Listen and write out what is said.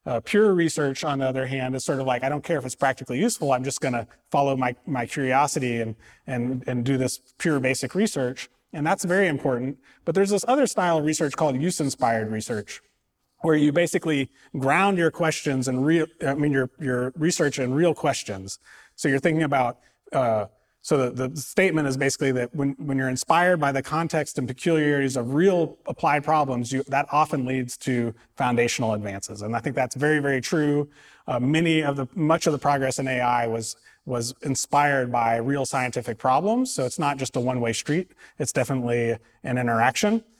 Pure research, on the other hand, is sort of like, I don't care if it's practically useful, I'm just going to follow my curiosity and do this pure basic research. And that's very important. But there's this other style of research called use-inspired research, where you basically ground your questions and your research in real questions. So you're thinking about, so the statement is basically that when you're inspired by the context and peculiarities of real applied problems, that often leads to foundational advances. And I think that's very, very true. Much of the progress in AI was inspired by real scientific problems. So it's not just a one-way street. It's definitely an interaction.